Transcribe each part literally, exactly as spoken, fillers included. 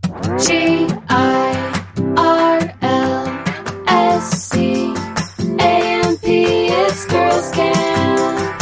G I R L S C A M P, it's Girls Camp.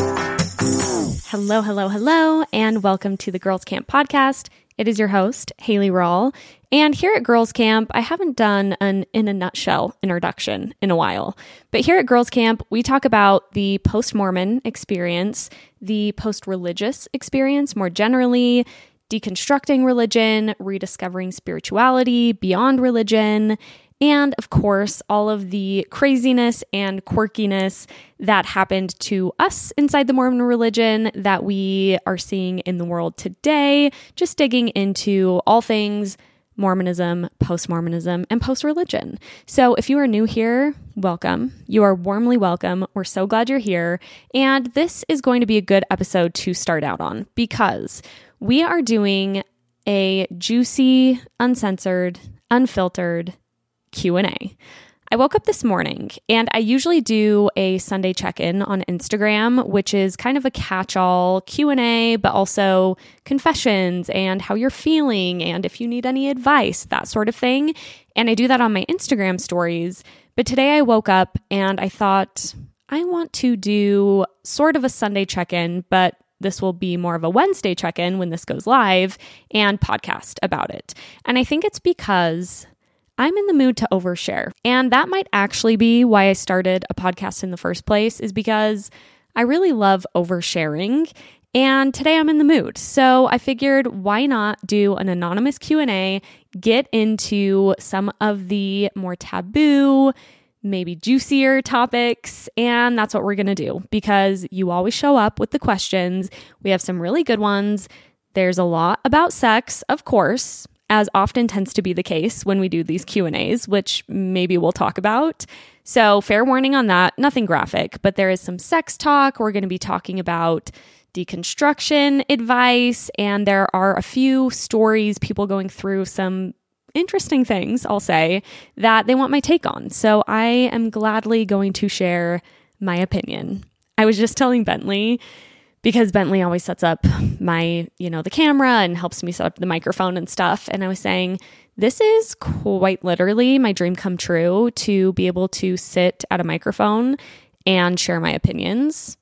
Hello, hello, hello, and welcome to the Girls Camp podcast. It is your host, Haley Rawle, and here at Girls Camp, I haven't done an in a nutshell introduction in a while, but here at Girls Camp, we talk about the post-Mormon experience, the post-religious experience more generally, deconstructing religion, rediscovering spirituality beyond religion, and of course, all of the craziness and quirkiness that happened to us inside the Mormon religion that we are seeing in the world today, just digging into all things Mormonism, post-Mormonism, and post-religion. So if you are new here, welcome. You are warmly welcome. We're so glad you're here. And this is going to be a good episode to start out on because we are doing a juicy, uncensored, unfiltered Q and A. I woke up this morning and I usually do a Sunday check-in on Instagram, which is kind of a catch-all Q and A, but also confessions and how you're feeling and if you need any advice, that sort of thing. And I do that on my Instagram stories. But today I woke up and I thought, I want to do sort of a Sunday check-in, but this will be more of a Wednesday check-in when this goes live and podcast about it. And I think it's because I'm in the mood to overshare. And that might actually be why I started a podcast in the first place, is because I really love oversharing. And today I'm in the mood. So I figured, why not do an anonymous Q and A, get into some of the more taboo, maybe juicier topics. And that's what we're going to do because you always show up with the questions. We have some really good ones. There's a lot about sex, of course, as often tends to be the case when we do these Q and A's, which maybe we'll talk about. So fair warning on that, nothing graphic, but there is some sex talk. We're going to be talking about deconstruction advice, and there are a few stories, people going through some interesting things, I'll say, that they want my take on. So I am gladly going to share my opinion. I was just telling Bentley, because Bentley always sets up my, you know, the camera and helps me set up the microphone and stuff. And I was saying, this is quite literally my dream come true, to be able to sit at a microphone and share my opinions.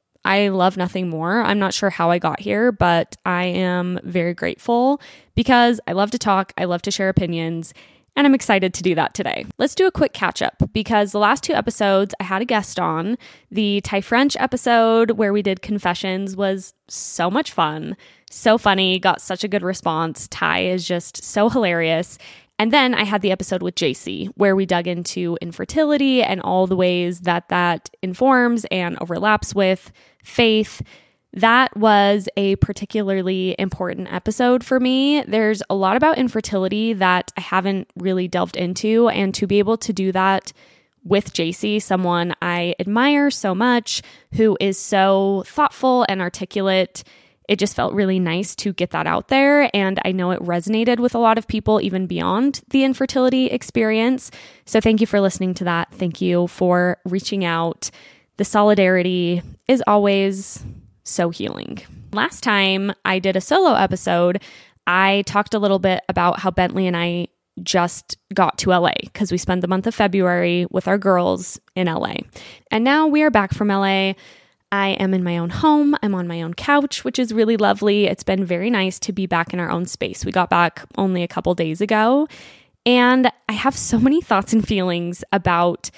I love nothing more. I'm not sure how I got here, but I am very grateful because I love to talk. I love to share opinions. And I'm excited to do that today. Let's do a quick catch up because the last two episodes I had a guest on. The Ty French episode where we did confessions was so much fun, so funny, got such a good response. Ty is just so hilarious. And then I had the episode with J C where we dug into infertility and all the ways that that informs and overlaps with faith. That was a particularly important episode for me. There's a lot about infertility that I haven't really delved into, and to be able to do that with J C, someone I admire so much, who is so thoughtful and articulate, it just felt really nice to get that out there. And I know it resonated with a lot of people even beyond the infertility experience. So thank you for listening to that. Thank you for reaching out. The solidarity is always so healing. Last time I did a solo episode, I talked a little bit about how Bentley and I just got to L A because we spent the month of February with our girls in L A. And now we are back from L A. I am in my own home. I'm on my own couch, which is really lovely. It's been very nice to be back in our own space. We got back only a couple days ago, and I have so many thoughts and feelings about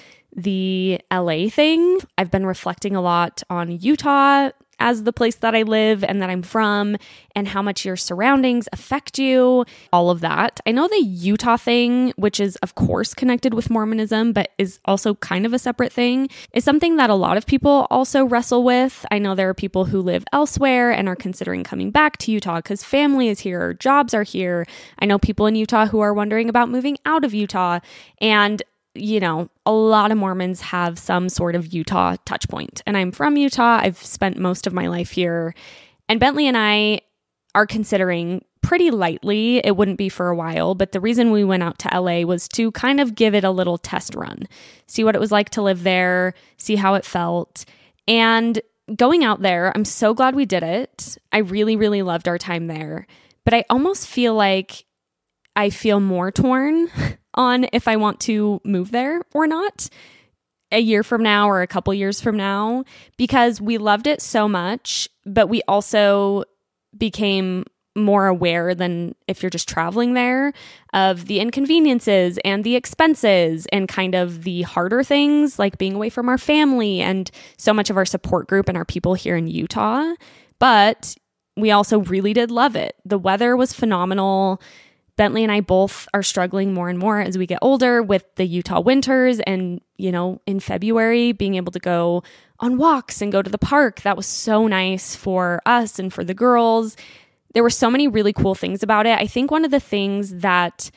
the L A thing. I've been reflecting a lot on Utah as the place that I live and that I'm from, and how much your surroundings affect you, all of that. I know the Utah thing, which is of course connected with Mormonism, but is also kind of a separate thing, is something that a lot of people also wrestle with. I know there are people who live elsewhere and are considering coming back to Utah because family is here, jobs are here. I know people in Utah who are wondering about moving out of Utah, and you know, a lot of Mormons have some sort of Utah touch point. And I'm from Utah. I've spent most of my life here. And Bentley and I are considering pretty lightly. It wouldn't be for a while, but the reason we went out to L A was to kind of give it a little test run, see what it was like to live there, see how it felt. And going out there, I'm so glad we did it. I really, really loved our time there. But I almost feel like I feel more torn on if I want to move there or not a year from now or a couple years from now, because we loved it so much, but we also became more aware than if you're just traveling there of the inconveniences and the expenses and kind of the harder things like being away from our family and so much of our support group and our people here in Utah. But we also really did love it. The weather was phenomenal. Bentley and I both are struggling more and more as we get older with the Utah winters, and, you know, in February being able to go on walks and go to the park. That was so nice for us and for the girls. There were so many really cool things about it. I think one of the things that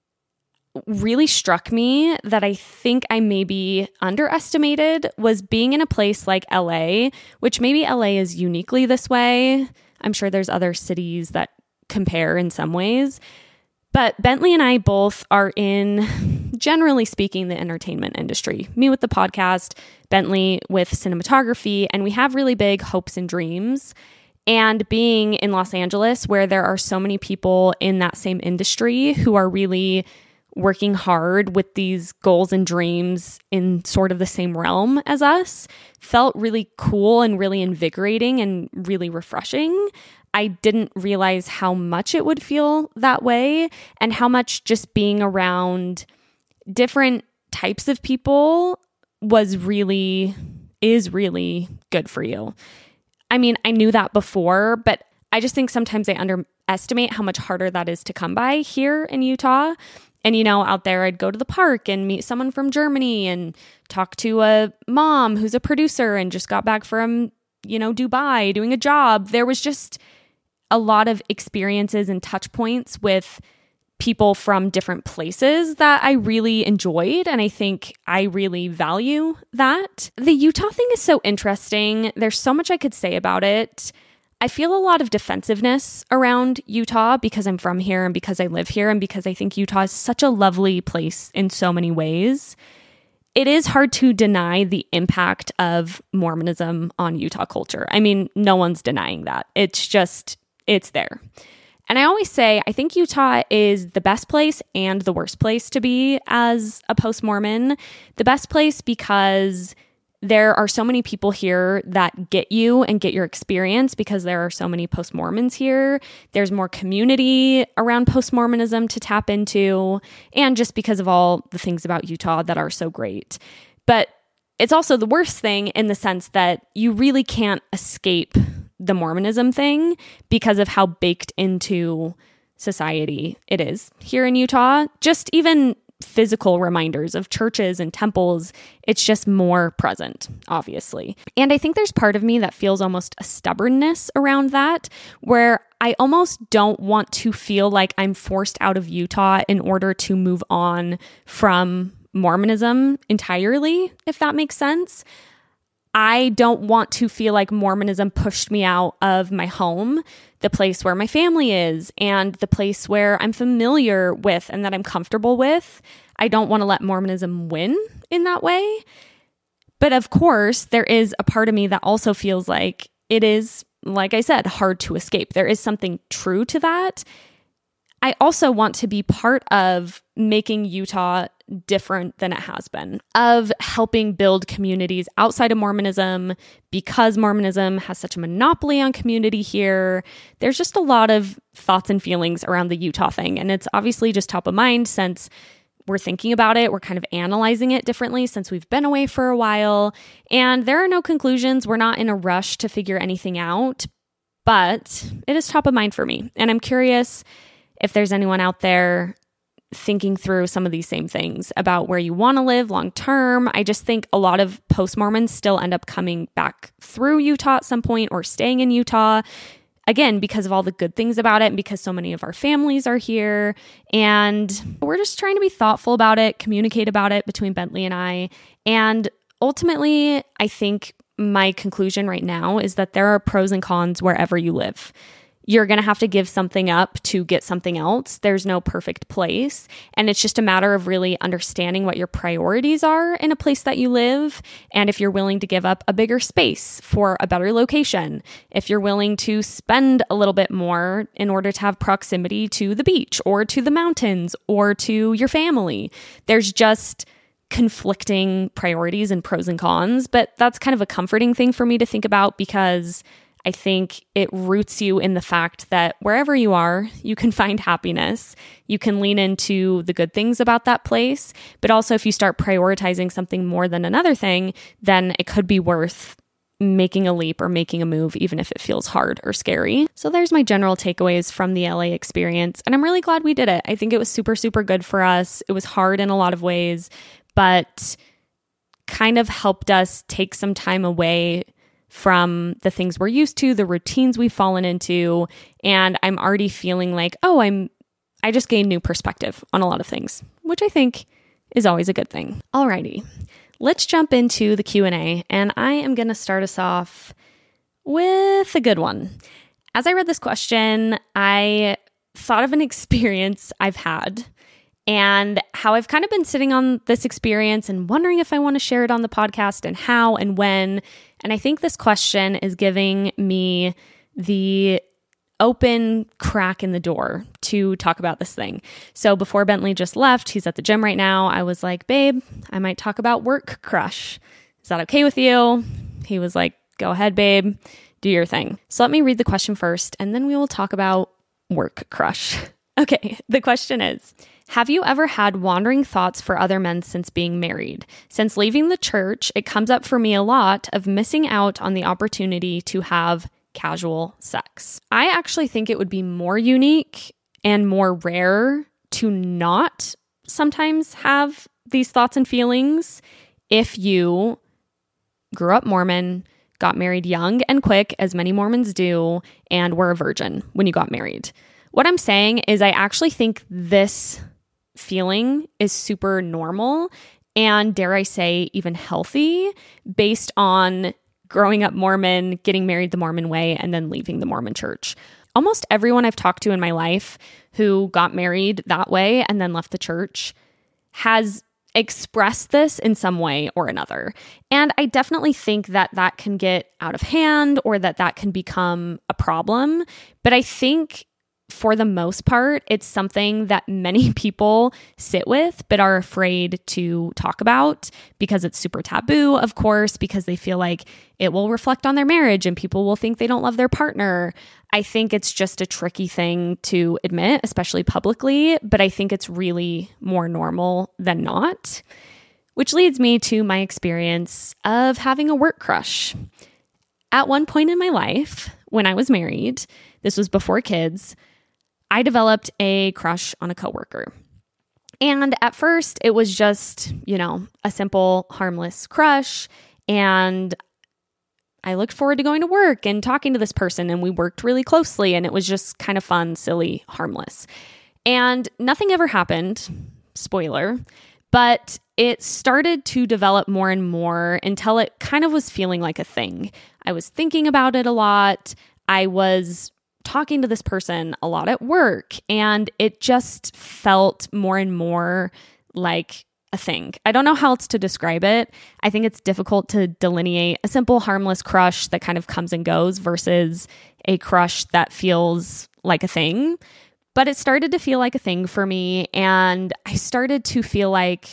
really struck me that I think I maybe underestimated was being in a place like L A, which maybe L A is uniquely this way. I'm sure there's other cities that compare in some ways. But Bentley and I both are in, generally speaking, the entertainment industry. Me with the podcast, Bentley with cinematography, and we have really big hopes and dreams. And being in Los Angeles, where there are so many people in that same industry who are really working hard with these goals and dreams in sort of the same realm as us, felt really cool and really invigorating and really refreshing. I didn't realize how much it would feel that way and how much just being around different types of people was really, is really good for you. I mean, I knew that before, but I just think sometimes I underestimate how much harder that is to come by here in Utah. And, you know, out there, I'd go to the park and meet someone from Germany and talk to a mom who's a producer and just got back from, you know, Dubai doing a job. There was just a lot of experiences and touch points with people from different places that I really enjoyed. And I think I really value that. The Utah thing is so interesting. There's so much I could say about it. I feel a lot of defensiveness around Utah because I'm from here and because I live here and because I think Utah is such a lovely place in so many ways. It is hard to deny the impact of Mormonism on Utah culture. I mean, no one's denying that. It's just, it's there. And I always say, I think Utah is the best place and the worst place to be as a post-Mormon. The best place because there are so many people here that get you and get your experience because there are so many post-Mormons here. There's more community around post-Mormonism to tap into, and just because of all the things about Utah that are so great. But it's also the worst thing in the sense that you really can't escape the Mormonism thing because of how baked into society it is here in Utah. Just even physical reminders of churches and temples, it's just more present, obviously. And I think there's part of me that feels almost a stubbornness around that, where I almost don't want to feel like I'm forced out of Utah in order to move on from Mormonism entirely, if that makes sense. I don't want to feel like Mormonism pushed me out of my home, the place where my family is, and the place where I'm familiar with and that I'm comfortable with. I don't want to let Mormonism win in that way. But of course, there is a part of me that also feels like it is, like I said, hard to escape. There is something true to that. I also want to be part of making Utah different than it has been, of helping build communities outside of Mormonism because Mormonism has such a monopoly on community here. There's just a lot of thoughts and feelings around the Utah thing, and it's obviously just top of mind since we're thinking about it. We're kind of analyzing it differently since we've been away for a while, and there are no conclusions. We're not in a rush to figure anything out, but it is top of mind for me, and I'm curious if there's anyone out there thinking through some of these same things about where you want to live long term. I just think a lot of post-Mormons still end up coming back through Utah at some point or staying in Utah, again, because of all the good things about it and because so many of our families are here. And we're just trying to be thoughtful about it, communicate about it between Bentley and I. And ultimately, I think my conclusion right now is that there are pros and cons wherever you live. you're going to have to give something up to get something else. There's no perfect place. And it's just a matter of really understanding what your priorities are in a place that you live. And if you're willing to give up a bigger space for a better location, if you're willing to spend a little bit more in order to have proximity to the beach or to the mountains or to your family. There's just conflicting priorities and pros and cons, but that's kind of a comforting thing for me to think about because I think it roots you in the fact that wherever you are, you can find happiness. You can lean into the good things about that place, but also if you start prioritizing something more than another thing, then it could be worth making a leap or making a move, even if it feels hard or scary. So there's my general takeaways from the L A experience, and I'm really glad we did it. I think it was super, super good for us. It was hard in a lot of ways, but kind of helped us take some time away from the things we're used to, the routines we've fallen into, and I'm already feeling like, oh, I'm, I just gained new perspective on a lot of things, which I think is always a good thing. Alrighty, let's jump into the Q and A, and I am going to start us off with a good one. As I read this question, I thought of an experience I've had and how I've kind of been sitting on this experience and wondering if I want to share it on the podcast and how and when. And I think this question is giving me the open crack in the door to talk about this thing. So before Bentley just left, he's at the gym right now, I was like, babe, I might talk about work crush. Is that okay with you? He was like, go ahead, babe, do your thing. So let me read the question first, and then we will talk about work crush. Okay, the question is, have you ever had wandering thoughts for other men since being married? Since leaving the church, it comes up for me a lot of missing out on the opportunity to have casual sex. I actually think it would be more unique and more rare to not sometimes have these thoughts and feelings if you grew up Mormon, got married young and quick, as many Mormons do, and were a virgin when you got married. What I'm saying is I actually think this feeling is super normal and, dare I say, even healthy based on growing up Mormon, getting married the Mormon way, and then leaving the Mormon church. Almost everyone I've talked to in my life who got married that way and then left the church has expressed this in some way or another. And I definitely think that that can get out of hand or that that can become a problem. But I think for the most part, it's something that many people sit with but are afraid to talk about because it's super taboo, of course, because they feel like it will reflect on their marriage and people will think they don't love their partner. I think it's just a tricky thing to admit, especially publicly, but I think it's really more normal than not, which leads me to my experience of having a work crush. At one point in my life, when I was married, this was before kids, I developed a crush on a coworker. And at first, it was just, you know, a simple, harmless crush. And I looked forward to going to work and talking to this person, and we worked really closely, and it was just kind of fun, silly, harmless. And nothing ever happened, spoiler, but it started to develop more and more until it kind of was feeling like a thing. I was thinking about it a lot. I was talking to this person a lot at work, and it just felt more and more like a thing. I don't know how else to describe it. I think it's difficult to delineate a simple, harmless crush that kind of comes and goes versus a crush that feels like a thing. But it started to feel like a thing for me, and I started to feel like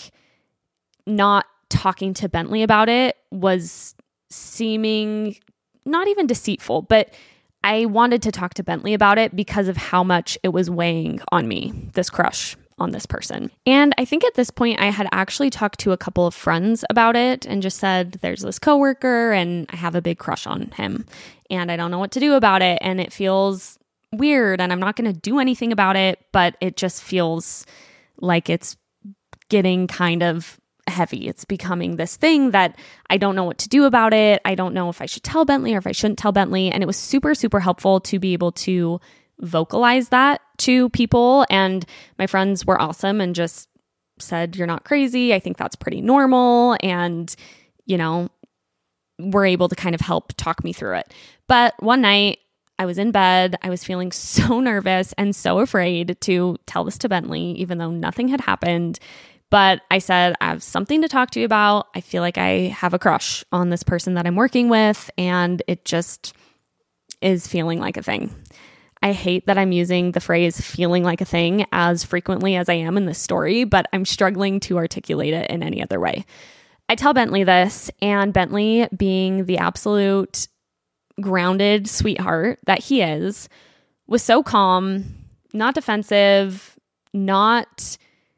not talking to Bentley about it was seeming not even deceitful, but I wanted to talk to Bentley about it because of how much it was weighing on me, this crush on this person. And I think at this point, I had actually talked to a couple of friends about it and just said, there's this coworker and I have a big crush on him and I don't know what to do about it. And it feels weird and I'm not going to do anything about it, but it just feels like it's getting kind of heavy. It's becoming this thing that I don't know what to do about it. I don't know if I should tell Bentley or if I shouldn't tell Bentley. And it was super, super helpful to be able to vocalize that to people. And my friends were awesome and just said, you're not crazy. I think that's pretty normal. And, you know, were able to kind of help talk me through it. But one night I was in bed. I was feeling so nervous and so afraid to tell this to Bentley, even though nothing had happened. But I said, I have something to talk to you about. I feel like I have a crush on this person that I'm working with, and it just is feeling like a thing. I hate that I'm using the phrase feeling like a thing as frequently as I am in this story, but I'm struggling to articulate it in any other way. I tell Bentley this, and Bentley, being the absolute grounded sweetheart that he is, was so calm, not defensive, not...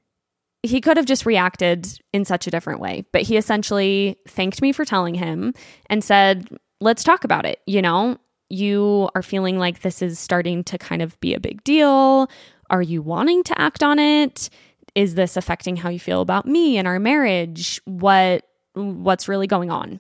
He could have just reacted in such a different way, but he essentially thanked me for telling him and said, let's talk about it. You know, you are feeling like this is starting to kind of be a big deal. Are you wanting to act on it? Is this affecting how you feel about me and our marriage? What, what's really going on?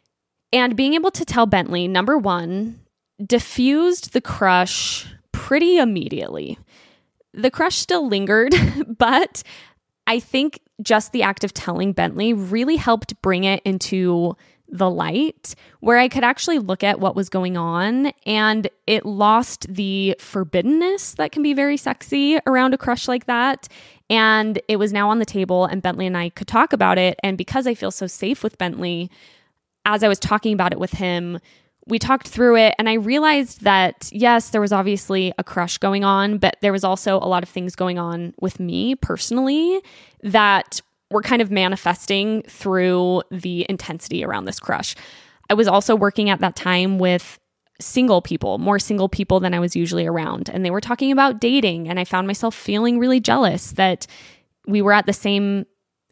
And being able to tell Bentley, number one, diffused the crush pretty immediately. The crush still lingered, but I think just the act of telling Bentley really helped bring it into the light where I could actually look at what was going on, and it lost the forbiddenness that can be very sexy around a crush like that. And it was now on the table, and Bentley and I could talk about it. And because I feel so safe with Bentley, as I was talking about it with him, we talked through it, and I realized that, yes, there was obviously a crush going on, but there was also a lot of things going on with me personally that were kind of manifesting through the intensity around this crush. I was also working at that time with single people, more single people than I was usually around, and they were talking about dating, and I found myself feeling really jealous that we were at the same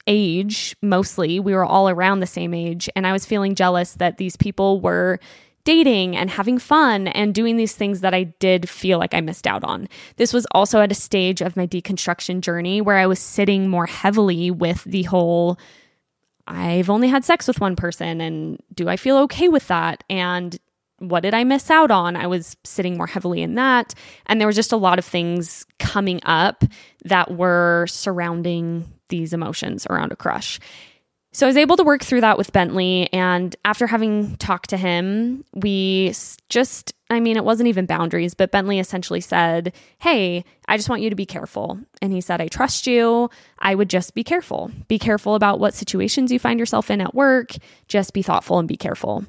age, mostly. We were all around the same age, and I was feeling jealous that these people were dating and having fun and doing these things that I did feel like I missed out on. This was also at a stage of my deconstruction journey where I was sitting more heavily with the whole, I've only had sex with one person, and do I feel okay with that? And what did I miss out on? I was sitting more heavily in that. And there was just a lot of things coming up that were surrounding these emotions around a crush. So I was able to work through that with Bentley, and after having talked to him, we just, I mean, it wasn't even boundaries, but Bentley essentially said, hey, I just want you to be careful. And he said, I trust you. I would just be careful. Be careful about what situations you find yourself in at work. Just be thoughtful and be careful.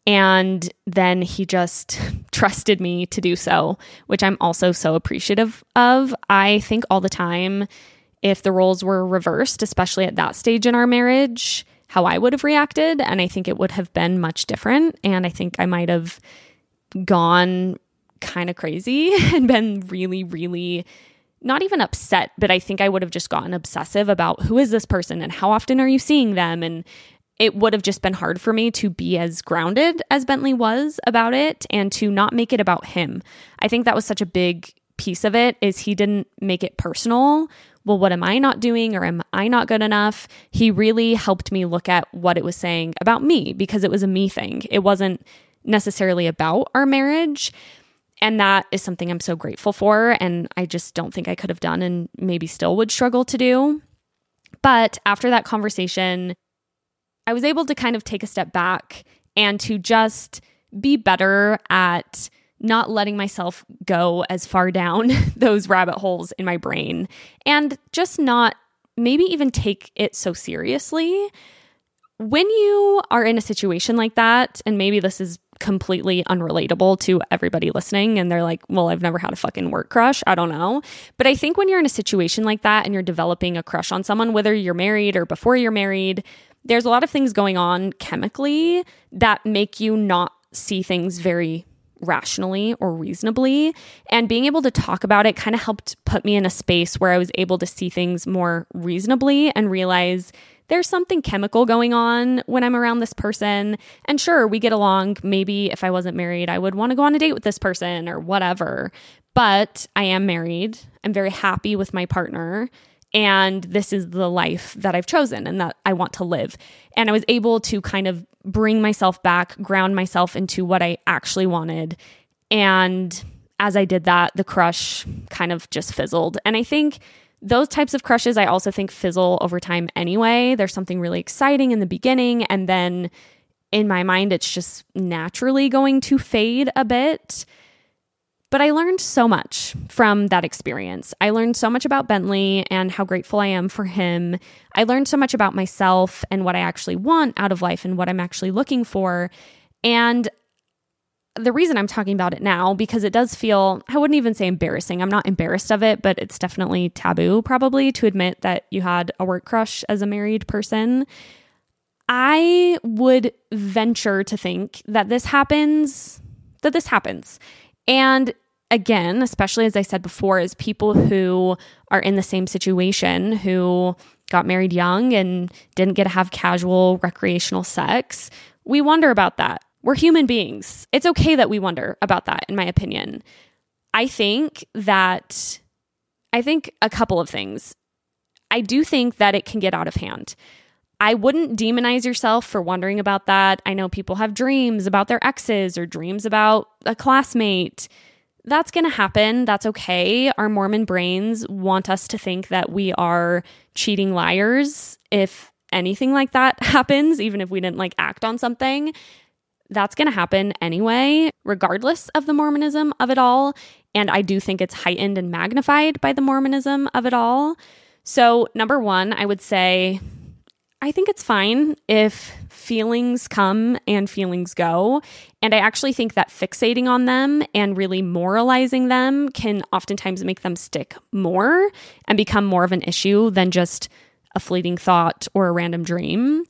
And then he just trusted me to do so, which I'm also so appreciative of. I think all the time, if the roles were reversed, especially at that stage in our marriage, how I would have reacted. And I think it would have been much different. And I think I might have gone kind of crazy and been really, really not even upset, but I think I would have just gotten obsessive about who is this person and how often are you seeing them? And it would have just been hard for me to be as grounded as Bentley was about it and to not make it about him. I think that was such a big piece of it, is he didn't make it personal. Well, what am I not doing, or am I not good enough? He really helped me look at what it was saying about me, because it was a me thing. It wasn't necessarily about our marriage. And that is something I'm so grateful for. And I just don't think I could have done, and maybe still would struggle to do. But after that conversation, I was able to kind of take a step back and to just be better at not letting myself go as far down those rabbit holes in my brain, and just not maybe even take it so seriously. When you are in a situation like that, and maybe this is completely unrelatable to everybody listening, and they're like, well, I've never had a fucking work crush. I don't know. But I think when you're in a situation like that and you're developing a crush on someone, whether you're married or before you're married, there's a lot of things going on chemically that make you not see things very rationally or reasonably. And being able to talk about it kind of helped put me in a space where I was able to see things more reasonably and realize there's something chemical going on when I'm around this person. And sure, we get along. Maybe if I wasn't married, I would want to go on a date with this person or whatever. But I am married. I'm very happy with my partner. And this is the life that I've chosen and that I want to live. And I was able to kind of bring myself back, ground myself into what I actually wanted. And as I did that, the crush kind of just fizzled. And I think those types of crushes, I also think, fizzle over time anyway. There's something really exciting in the beginning. And then in my mind, it's just naturally going to fade a bit. But I learned so much from that experience. I learned so much about Bentley and how grateful I am for him. I learned so much about myself and what I actually want out of life and what I'm actually looking for. And the reason I'm talking about it now, because it does feel, I wouldn't even say embarrassing. I'm not embarrassed of it, but it's definitely taboo probably to admit that you had a work crush as a married person. I would venture to think that this happens, that this happens. And again, especially as I said before, as people who are in the same situation, who got married young and didn't get to have casual recreational sex, we wonder about that. We're human beings. It's okay that we wonder about that, in my opinion. I think that, I think a couple of things. I do think that it can get out of hand. I wouldn't demonize yourself for wondering about that. I know people have dreams about their exes or dreams about a classmate. That's going to happen. That's okay. Our Mormon brains want us to think that we are cheating liars if anything like that happens, even if we didn't like act on something. That's going to happen anyway, regardless of the Mormonism of it all. And I do think it's heightened and magnified by the Mormonism of it all. So number one, I would say, I think it's fine if feelings come and feelings go. And I actually think that fixating on them and really moralizing them can oftentimes make them stick more and become more of an issue than just a fleeting thought or a random dream.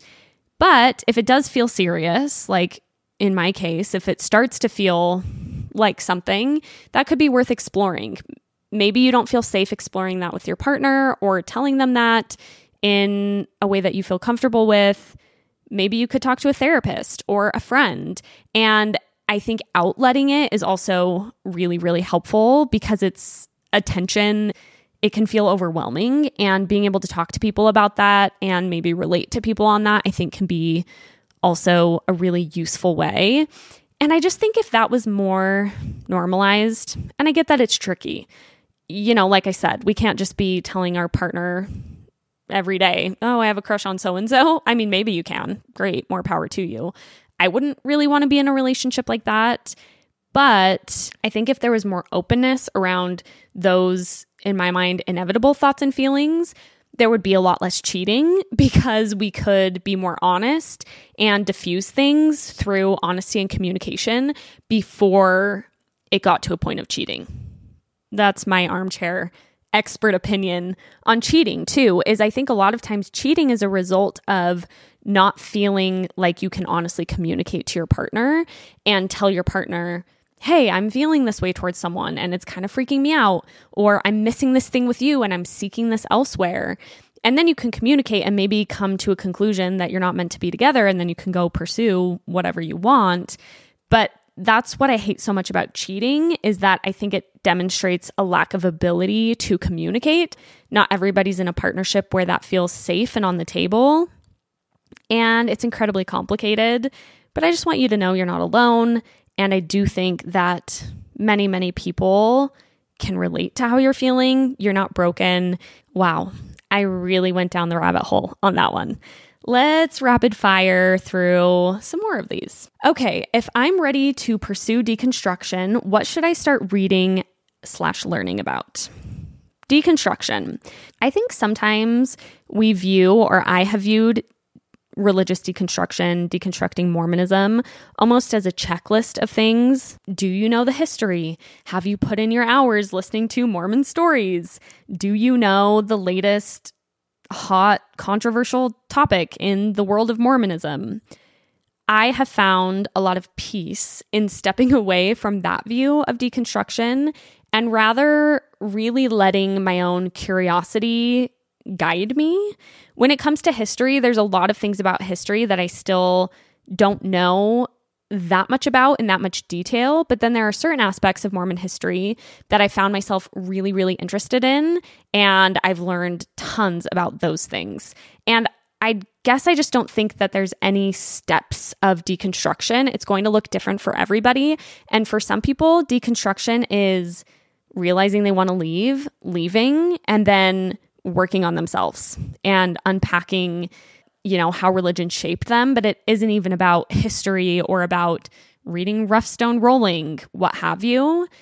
But if it does feel serious, like in my case, if it starts to feel like something, that could be worth exploring. Maybe you don't feel safe exploring that with your partner or telling them that in a way that you feel comfortable with. Maybe you could talk to a therapist or a friend. And I think outletting it is also really, really helpful because it's attention. It can feel overwhelming, and being able to talk to people about that and maybe relate to people on that, I think can be also a really useful way. And I just think if that was more normalized, and I get that it's tricky, you know, like I said, we can't just be telling our partner every day, oh, I have a crush on so-and-so. I mean, maybe you can. Great. More power to you. I wouldn't really want to be in a relationship like that. But I think if there was more openness around those, in my mind, inevitable thoughts and feelings, there would be a lot less cheating because we could be more honest and diffuse things through honesty and communication before it got to a point of cheating. That's my armchair expert opinion on cheating too, is I think a lot of times cheating is a result of not feeling like you can honestly communicate to your partner and tell your partner, hey, I'm feeling this way towards someone and it's kind of freaking me out, or I'm missing this thing with you and I'm seeking this elsewhere. And then you can communicate and maybe come to a conclusion that you're not meant to be together, and then you can go pursue whatever you want. But that's what I hate so much about cheating, is that I think it demonstrates a lack of ability to communicate. Not everybody's in a partnership where that feels safe and on the table. And it's incredibly complicated. But I just want you to know you're not alone. And I do think that many, many people can relate to how you're feeling. You're not broken. Wow. I really went down the rabbit hole on that one. Let's rapid fire through some more of these. Okay, if I'm ready to pursue deconstruction, what should I start reading slash learning about? Deconstruction. I think sometimes we view, or I have viewed, religious deconstruction, deconstructing Mormonism, almost as a checklist of things. Do you know the history? Have you put in your hours listening to Mormon stories? Do you know the latest hot, controversial topic in the world of Mormonism? I have found a lot of peace in stepping away from that view of deconstruction and rather really letting my own curiosity guide me. When it comes to history, there's a lot of things about history that I still don't know that much about in that much detail, but then there are certain aspects of Mormon history that I found myself really, really interested in, and I've learned tons about those things. And I guess I just don't think that there's any steps of deconstruction. It's going to look different for everybody, and for some people, deconstruction is realizing they want to leave, leaving, and then working on themselves and unpacking, you know, how religion shaped them. But it isn't even about history or about reading Rough Stone Rolling, what have you.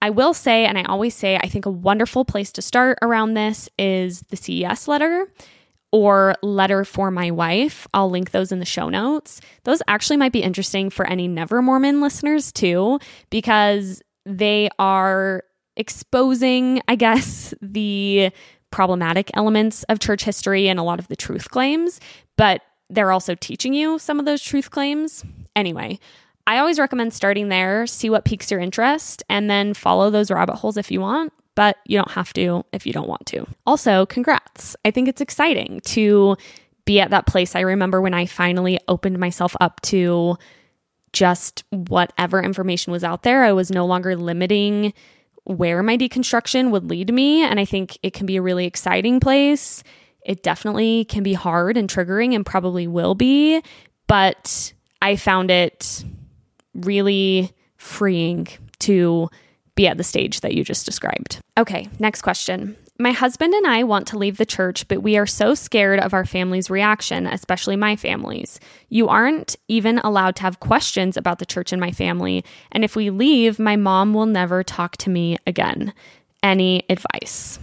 I will say, and I always say, I think a wonderful place to start around this is the C E S letter or Letter for My Wife. I'll link those in the show notes. Those actually might be interesting for any Never Mormon listeners too, because they are exposing, I guess, the problematic elements of church history and a lot of the truth claims, but they're also teaching you some of those truth claims. Anyway, I always recommend starting there, see what piques your interest, and then follow those rabbit holes if you want, but you don't have to if you don't want to. Also, congrats. I think it's exciting to be at that place. I remember when I finally opened myself up to just whatever information was out there. I was no longer limiting where my deconstruction would lead me, and I think it can be a really exciting place. It definitely can be hard and triggering and probably will be, but I found it really freeing to be at the stage that you just described. Okay, next question. My husband and I want to leave the church, but we are so scared of our family's reaction, especially my family's. You aren't even allowed to have questions about the church in my family, and if we leave, my mom will never talk to me again. Any advice?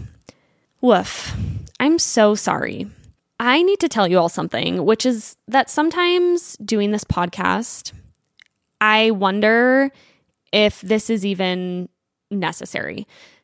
Woof. I'm so sorry. I need to tell you all something, which is that sometimes doing this podcast, I wonder if this is even necessary.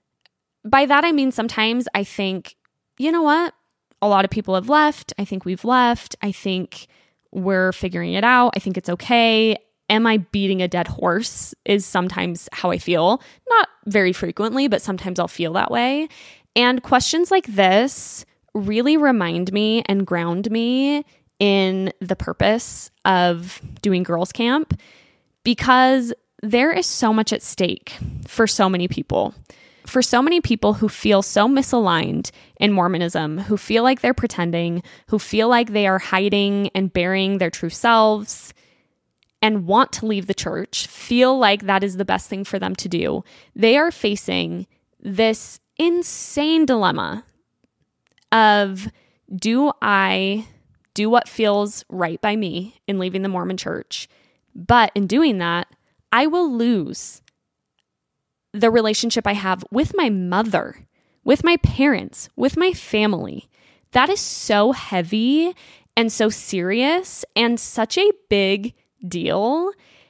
By that, I mean, sometimes I think, you know what? A lot of people have left. I think we've left. I think we're figuring it out. I think it's okay. Am I beating a dead horse is sometimes how I feel. Not very frequently, but sometimes I'll feel that way. And questions like this really remind me and ground me in the purpose of doing girls' camp, because there is so much at stake for so many people. For so many people who feel so misaligned in Mormonism, who feel like they're pretending, who feel like they are hiding and burying their true selves and want to leave the church, feel like that is the best thing for them to do. They are facing this insane dilemma of, do I do what feels right by me in leaving the Mormon church? But in doing that, I will lose the relationship I have with my mother, with my parents, with my family. That is so heavy and so serious and such a big deal.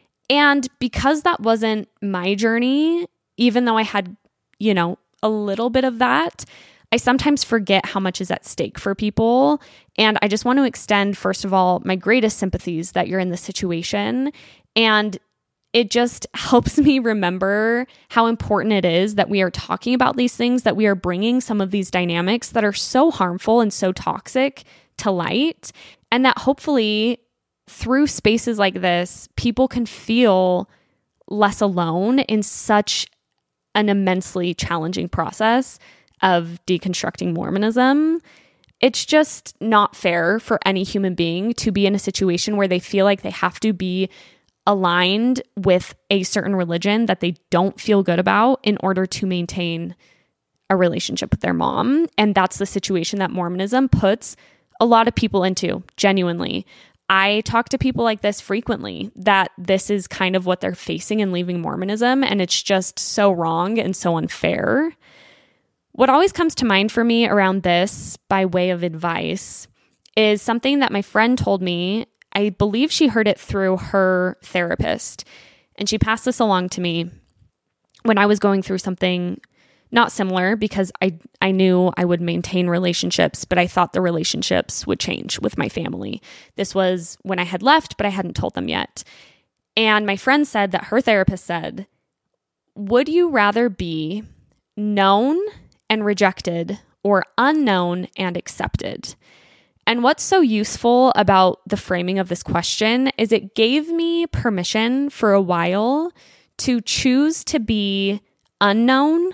And because that wasn't my journey, even though I had, you know, a little bit of that, I sometimes forget how much is at stake for people. And I just want to extend, first of all, my greatest sympathies that you're in this situation. And it just helps me remember how important it is that we are talking about these things, that we are bringing some of these dynamics that are so harmful and so toxic to light, and that hopefully through spaces like this, people can feel less alone in such an immensely challenging process of deconstructing Mormonism. It's just not fair for any human being to be in a situation where they feel like they have to be aligned with a certain religion that they don't feel good about in order to maintain a relationship with their mom. And that's the situation that Mormonism puts a lot of people into, genuinely. I talk to people like this frequently, that this is kind of what they're facing in leaving Mormonism, and it's just so wrong and so unfair. What always comes to mind for me around this, by way of advice, is something that my friend told me. I believe she heard it through her therapist, and she passed this along to me when I was going through something not similar, because I, I knew I would maintain relationships, but I thought the relationships would change with my family. This was when I had left, but I hadn't told them yet. And my friend said that her therapist said, would you rather be known and rejected or unknown and accepted? And what's so useful about the framing of this question is it gave me permission for a while to choose to be unknown,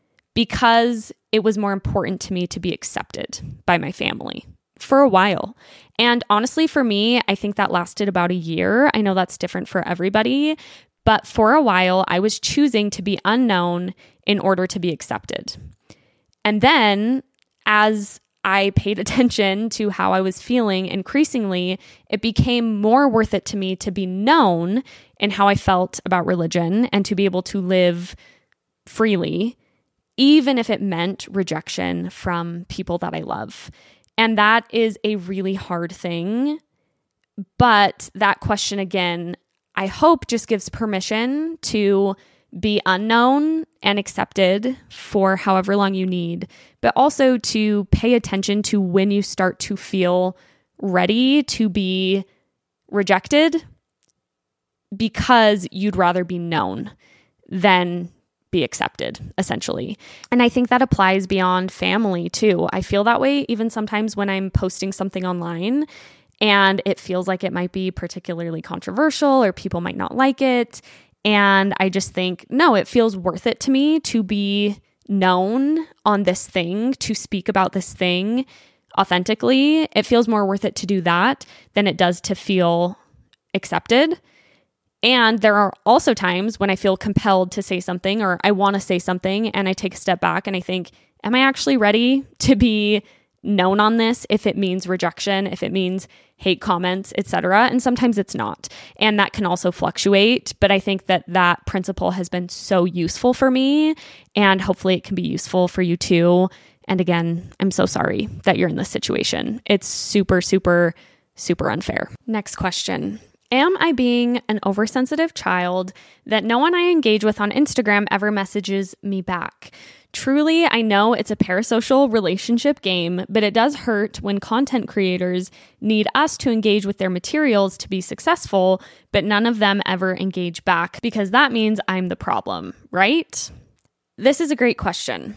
because it was more important to me to be accepted by my family for a while. And honestly, for me, I think that lasted about a year. I know that's different for everybody, but for a while, I was choosing to be unknown in order to be accepted. And then as I paid attention to how I was feeling increasingly, it became more worth it to me to be known in how I felt about religion and to be able to live freely, even if it meant rejection from people that I love. And that is a really hard thing. But that question, again, I hope just gives permission to be unknown and accepted for however long you need, but also to pay attention to when you start to feel ready to be rejected because you'd rather be known than be accepted, essentially. And I think that applies beyond family too. I feel that way even sometimes when I'm posting something online and it feels like it might be particularly controversial or people might not like it. And I just think, no, it feels worth it to me to be known on this thing, to speak about this thing authentically. It feels more worth it to do that than it does to feel accepted. And there are also times when I feel compelled to say something or I want to say something and I take a step back and I think, am I actually ready to be known on this if it means rejection, if it means hate comments, et cetera? And sometimes it's not. And that can also fluctuate. But I think that that principle has been so useful for me and hopefully it can be useful for you too. And again, I'm so sorry that you're in this situation. It's super, super, super unfair. Next question. Am I being an oversensitive child that no one I engage with on Instagram ever messages me back? Truly, I know it's a parasocial relationship game, but it does hurt when content creators need us to engage with their materials to be successful, but none of them ever engage back because that means I'm the problem, right? This is a great question.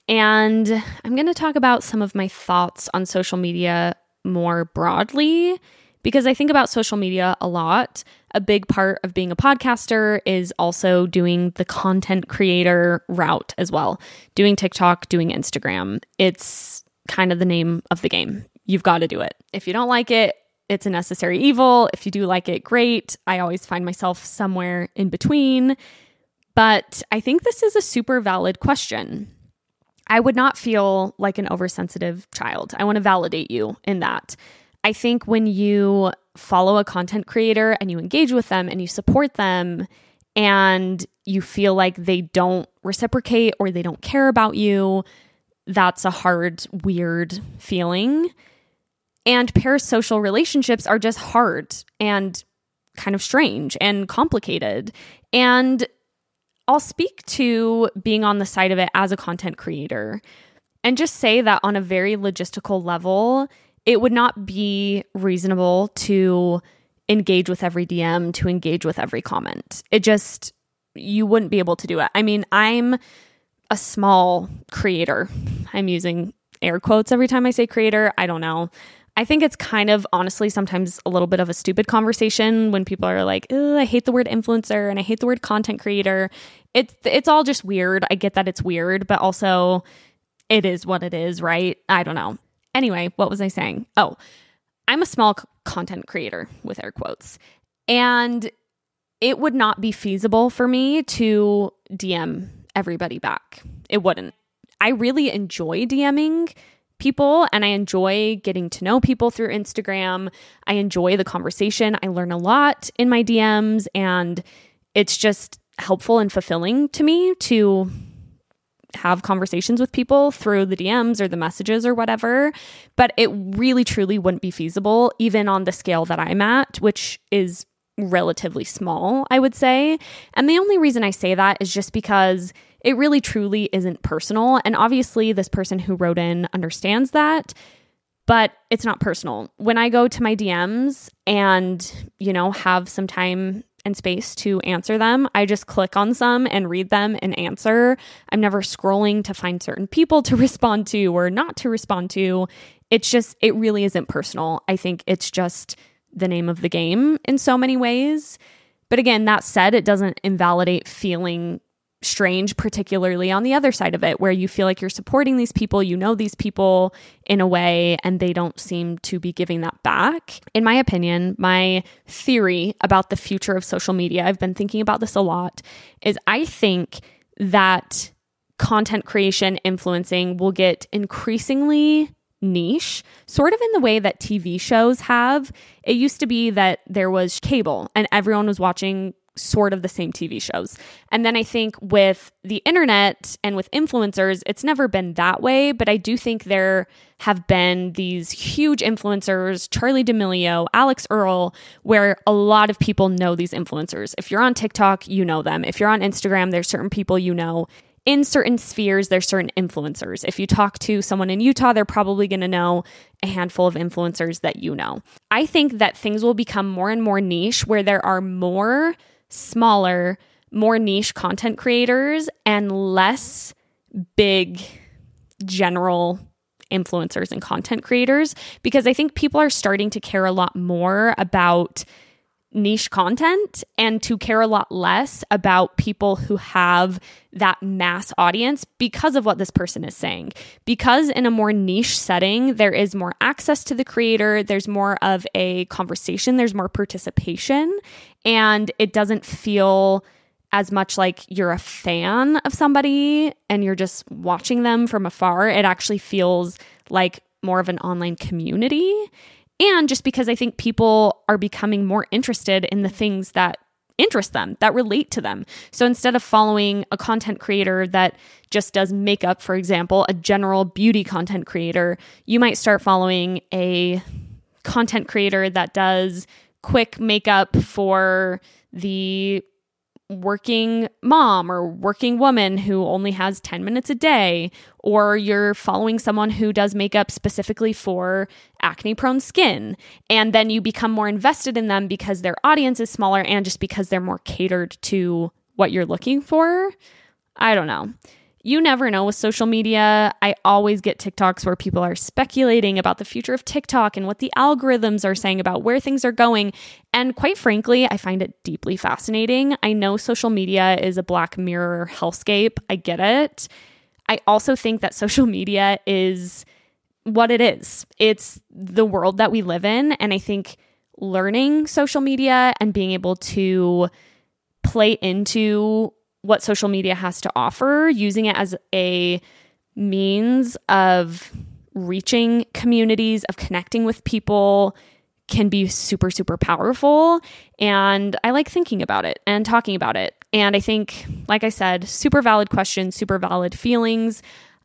And I'm going to talk about some of my thoughts on social media more broadly, because I think about social media a lot. A big part of being a podcaster is also doing the content creator route as well. Doing TikTok, doing Instagram. It's kind of the name of the game. You've got to do it. If you don't like it, it's a necessary evil. If you do like it, great. I always find myself somewhere in between. But I think this is a super valid question. I would not feel like an oversensitive child. I want to validate you in that. I think when you follow a content creator and you engage with them and you support them and you feel like they don't reciprocate or they don't care about you, that's a hard, weird feeling. And parasocial relationships are just hard and kind of strange and complicated. And I'll speak to being on the side of it as a content creator and just say that on a very logistical level, it would not be reasonable to engage with every D M, to engage with every comment. It just, you wouldn't be able to do it. I mean, I'm a small creator. I'm using air quotes every time I say creator. I don't know. I think it's kind of, honestly, sometimes a little bit of a stupid conversation when people are like, I hate the word influencer and I hate the word content creator. It's, it's all just weird. I get that it's weird, but also it is what it is, right? I don't know. Anyway, what was I saying? Oh, I'm a small c- content creator with air quotes, and it would not be feasible for me to D M everybody back. It wouldn't. I really enjoy DMing people and I enjoy getting to know people through Instagram. I enjoy the conversation. I learn a lot in my D Ms and it's just helpful and fulfilling to me to have conversations with people through the D Ms or the messages or whatever, but it really truly wouldn't be feasible even on the scale that I'm at, which is relatively small, I would say. And the only reason I say that is just because it really truly isn't personal. And obviously this person who wrote in understands that, but it's not personal. When I go to my D Ms and, you know, have some time and space to answer them, I just click on some and read them and answer. I'm never scrolling to find certain people to respond to or not to respond to. It's just, it really isn't personal. I think it's just the name of the game in so many ways. But again, that said, it doesn't invalidate feeling strange, particularly on the other side of it, where you feel like you're supporting these people, you know these people in a way, and they don't seem to be giving that back. In my opinion, my theory about the future of social media, I've been thinking about this a lot, is I think that content creation, influencing will get increasingly niche, sort of in the way that T V shows have. It used to be that there was cable and everyone was watching sort of the same T V shows. And then I think with the internet and with influencers, it's never been that way, but I do think there have been these huge influencers, Charli D'Amelio, Alex Earl, where a lot of people know these influencers. If you're on TikTok, you know them. If you're on Instagram, there's certain people you know. In certain spheres, there's certain influencers. If you talk to someone in Utah, they're probably going to know a handful of influencers that you know. I think that things will become more and more niche where there are more smaller, more niche content creators and less big general influencers and content creators, because I think people are starting to care a lot more about niche content and to care a lot less about people who have that mass audience because of what this person is saying. Because in a more niche setting, there is more access to the creator, there's more of a conversation, there's more participation, and it doesn't feel as much like you're a fan of somebody and you're just watching them from afar. It actually feels like more of an online community. And just because I think people are becoming more interested in the things that interest them, that relate to them. So instead of following a content creator that just does makeup, for example, a general beauty content creator, you might start following a content creator that does quick makeup for the working mom or working woman who only has ten minutes a day, or you're following someone who does makeup specifically for acne prone skin. And then you become more invested in them because their audience is smaller and just because they're more catered to what you're looking for. I don't know. You never know with social media. I always get TikToks where people are speculating about the future of TikTok and what the algorithms are saying about where things are going. And quite frankly, I find it deeply fascinating. I know social media is a Black Mirror hellscape. I get it. I also think that social media is what it is. It's the world that we live in. And I think learning social media and being able to play into what social media has to offer, using it as a means of reaching communities, of connecting with people, can be super, super powerful. And I like thinking about it and talking about it. And I think, like I said, super valid question, super valid feelings.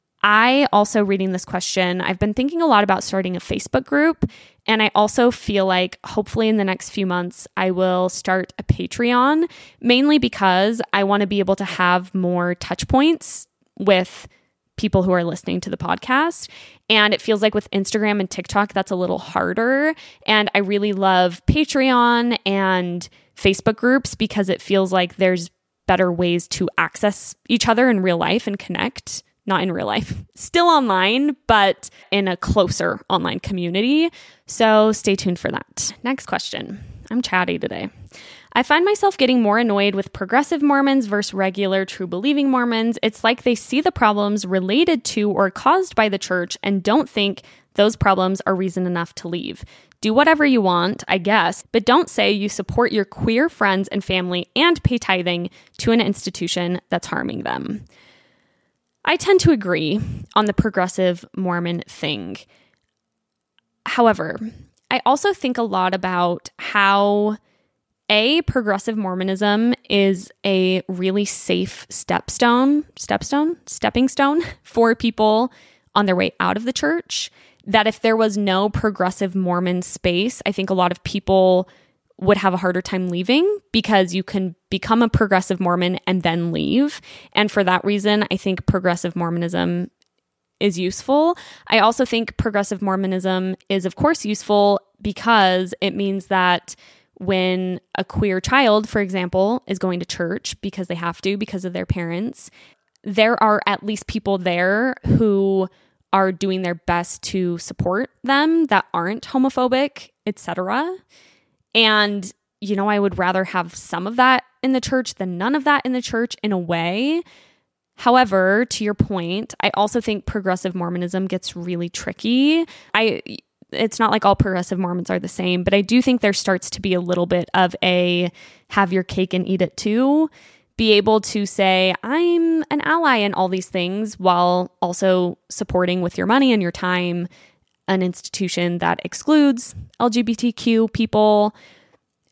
I also, reading this question, I've been thinking a lot about starting a Facebook group. And I also feel like hopefully in the next few months, I will start a Patreon, mainly because I want to be able to have more touch points with people who are listening to the podcast. And it feels like with Instagram and TikTok, that's a little harder. And I really love Patreon and Facebook groups because it feels like there's better ways to access each other in real life and connect. Not in real life, still online, but in a closer online community. So stay tuned for that. Next question. I'm chatty today. I find myself getting more annoyed with progressive Mormons versus regular true believing Mormons. It's like they see the problems related to or caused by the church and don't think those problems are reason enough to leave. Do whatever you want, I guess, but don't say you support your queer friends and family and pay tithing to an institution that's harming them. I tend to agree on the progressive Mormon thing. However, I also think a lot about how A, progressive Mormonism is a really safe stepstone, stepstone, stepping stone for people on their way out of the church. That if there was no progressive Mormon space, I think a lot of people would have a harder time leaving because you can become a progressive Mormon and then leave. And for that reason, I think progressive Mormonism is useful. I also think progressive Mormonism is, of course, useful because it means that when a queer child, for example, is going to church because they have to, because of their parents, there are at least people there who are doing their best to support them that aren't homophobic, et cetera. And, you know, I would rather have some of that in the church than none of that in the church in a way. However, to your point, I also think progressive Mormonism gets really tricky. I, it's not like all progressive Mormons are the same, but I do think there starts to be a little bit of a have your cake and eat it too. Be able to say, I'm an ally in all these things while also supporting with your money and your time an institution that excludes L G B T Q people.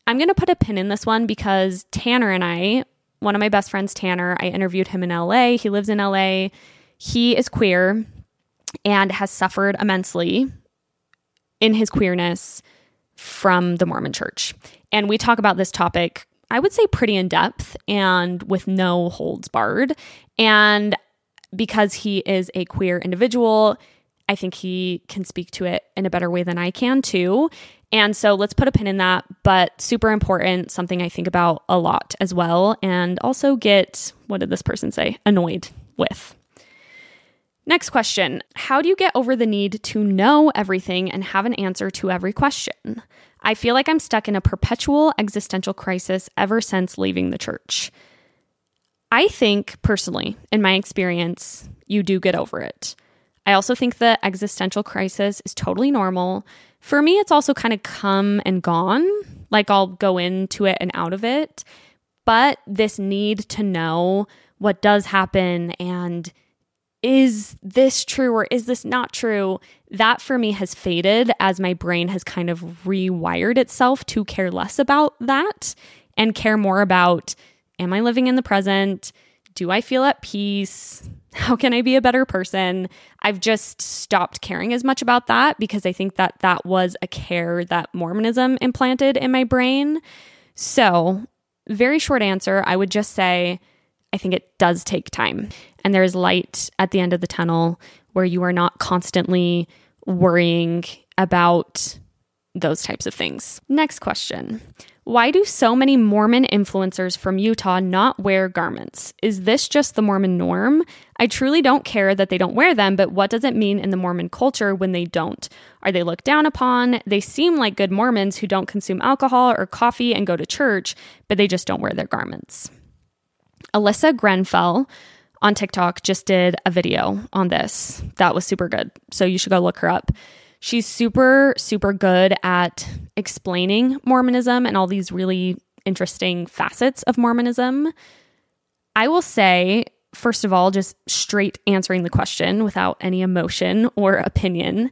I'm going to put a pin in this one because Tanner and I, one of my best friends, Tanner, I interviewed him in L A. He lives in L A. He is queer and has suffered immensely in his queerness from the Mormon Church. And we talk about this topic, I would say, pretty in depth and with no holds barred. And because he is a queer individual, I think he can speak to it in a better way than I can too. And so let's put a pin in that, but super important, something I think about a lot as well, and also get, what did this person say, annoyed with. Next question. How do you get over the need to know everything and have an answer to every question? I feel like I'm stuck in a perpetual existential crisis ever since leaving the church. I think, personally, in my experience, you do get over it. I also think the existential crisis is totally normal. For me, it's also kind of come and gone. Like I'll go into it and out of it. But this need to know what does happen and is this true or is this not true? That for me has faded as my brain has kind of rewired itself to care less about that and care more about, am I living in the present? Do I feel at peace? How can I be a better person? I've just stopped caring as much about that because I think that that was a care that Mormonism implanted in my brain. So, very short answer, I would just say, I think it does take time. And there is light at the end of the tunnel where you are not constantly worrying about those types of things. Next question. Why do so many Mormon influencers from Utah not wear garments? Is this just the Mormon norm? I truly don't care that they don't wear them, but what does it mean in the Mormon culture when they don't? Are they looked down upon? They seem like good Mormons who don't consume alcohol or coffee and go to church, but they just don't wear their garments. Alyssa Grenfell on TikTok just did a video on this. That was super good. So you should go look her up. She's super, super good at explaining Mormonism and all these really interesting facets of Mormonism. I will say, first of all, just straight answering the question without any emotion or opinion,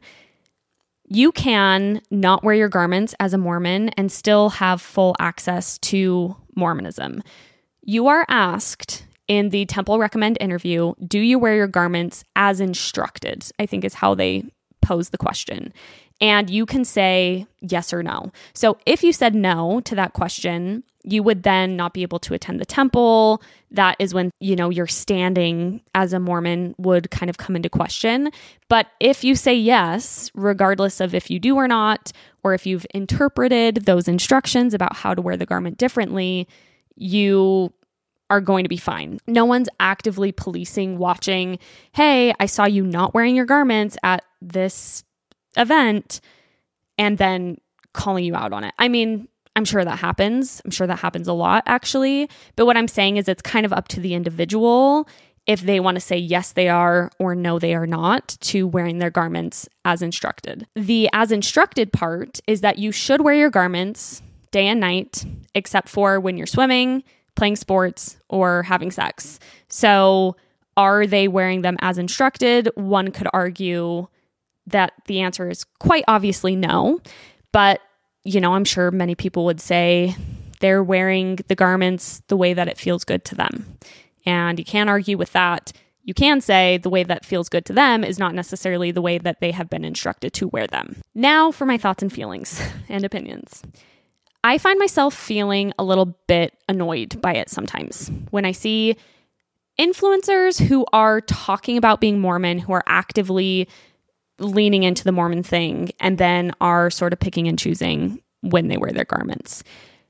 you can not wear your garments as a Mormon and still have full access to Mormonism. You are asked in the Temple Recommend interview, do you wear your garments as instructed? I think is how they pose the question. And you can say yes or no. So if you said no to that question, you would then not be able to attend the temple. That is when, you know, your standing as a Mormon would kind of come into question. But if you say yes, regardless of if you do or not, or if you've interpreted those instructions about how to wear the garment differently, you are going to be fine. No one's actively policing, watching, hey, I saw you not wearing your garments at this event, and then calling you out on it. I mean, I'm sure that happens. I'm sure that happens a lot, actually. But what I'm saying is it's kind of up to the individual if they want to say yes, they are, or no, they are not, to wearing their garments as instructed. The as instructed part is that you should wear your garments day and night, except for when you're swimming, playing sports, or having sex. So are they wearing them as instructed? One could argue that the answer is quite obviously no. But, you know, I'm sure many people would say they're wearing the garments the way that it feels good to them. And you can't argue with that. You can say the way that feels good to them is not necessarily the way that they have been instructed to wear them. Now for my thoughts and feelings and opinions. I find myself feeling a little bit annoyed by it sometimes when I see influencers who are talking about being Mormon, who are actively leaning into the Mormon thing, and then are sort of picking and choosing when they wear their garments.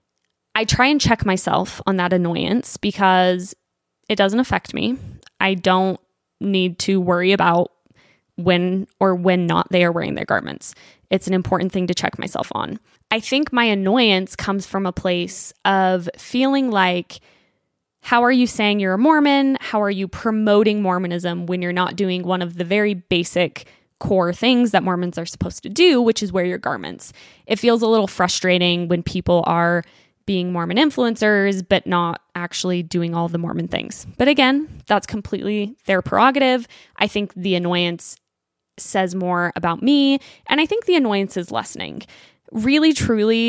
I try and check myself on that annoyance because it doesn't affect me. I don't need to worry about when or when not they are wearing their garments. It's an important thing to check myself on. I think my annoyance comes from a place of feeling like, how are you saying you're a Mormon? How are you promoting Mormonism when you're not doing one of the very basic core things that Mormons are supposed to do, which is wear your garments? It feels a little frustrating when people are being Mormon influencers, but not actually doing all the Mormon things. But again, that's completely their prerogative. I think the annoyance says more about me, and I think the annoyance is lessening. Really, truly,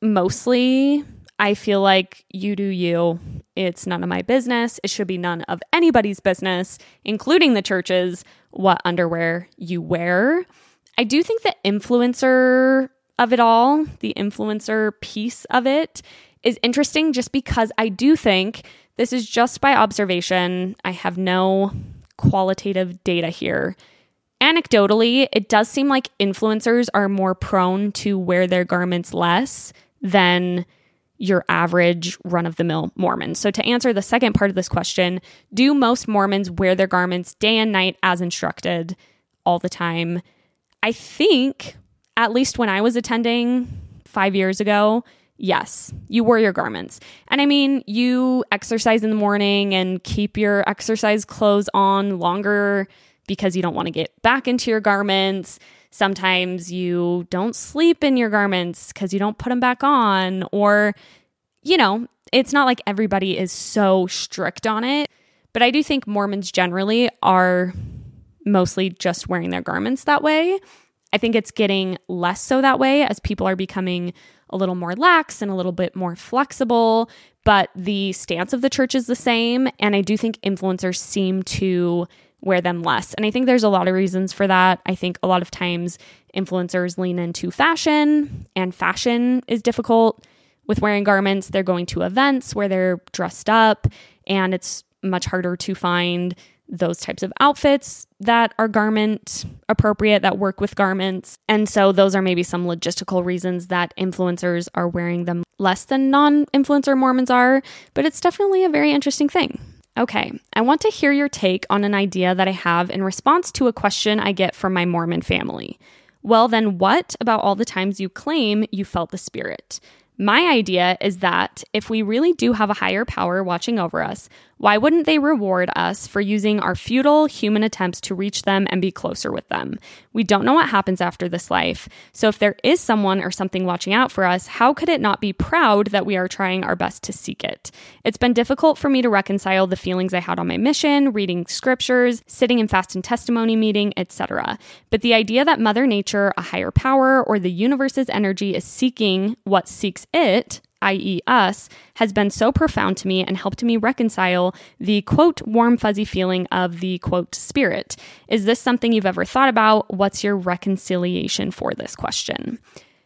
mostly I feel like you do you. It's none of my business. It should be none of anybody's business, including the church's, what underwear you wear. I do think the influencer of it all, the influencer piece of it, is interesting just because I do think this is just by observation. I have no qualitative data here. Anecdotally, it does seem like influencers are more prone to wear their garments less than your average run-of-the-mill Mormon. So to answer the second part of this question, do most Mormons wear their garments day and night as instructed all the time? I think, at least when I was attending five years ago, yes, you wore your garments. And I mean, you exercise in the morning and keep your exercise clothes on longer because you don't want to get back into your garments. Sometimes you don't sleep in your garments because you don't put them back on. Or, you know, it's not like everybody is so strict on it. But I do think Mormons generally are mostly just wearing their garments that way. I think it's getting less so that way as people are becoming a little more lax and a little bit more flexible. But the stance of the church is the same. And I do think influencers seem to wear them less. And I think there's a lot of reasons for that. I think a lot of times influencers lean into fashion, and fashion is difficult with wearing garments. They're going to events where they're dressed up, and it's much harder to find those types of outfits that are garment appropriate, that work with garments. And so those are maybe some logistical reasons that influencers are wearing them less than non-influencer Mormons are, but it's definitely a very interesting thing. Okay, I want to hear your take on an idea that I have in response to a question I get from my Mormon family. Well, then what about all the times you claim you felt the Spirit? My idea is that if we really do have a higher power watching over us, why wouldn't they reward us for using our futile human attempts to reach them and be closer with them? We don't know what happens after this life, so if there is someone or something watching out for us, how could it not be proud that we are trying our best to seek it? It's been difficult for me to reconcile the feelings I had on my mission, reading scriptures, sitting in fast and testimony meeting, et cetera. But the idea that Mother Nature, a higher power, or the universe's energy is seeking what seeks it, that is us, has been so profound to me and helped me reconcile the, quote, warm, fuzzy feeling of the, quote, Spirit. Is this something you've ever thought about? What's your reconciliation for this question?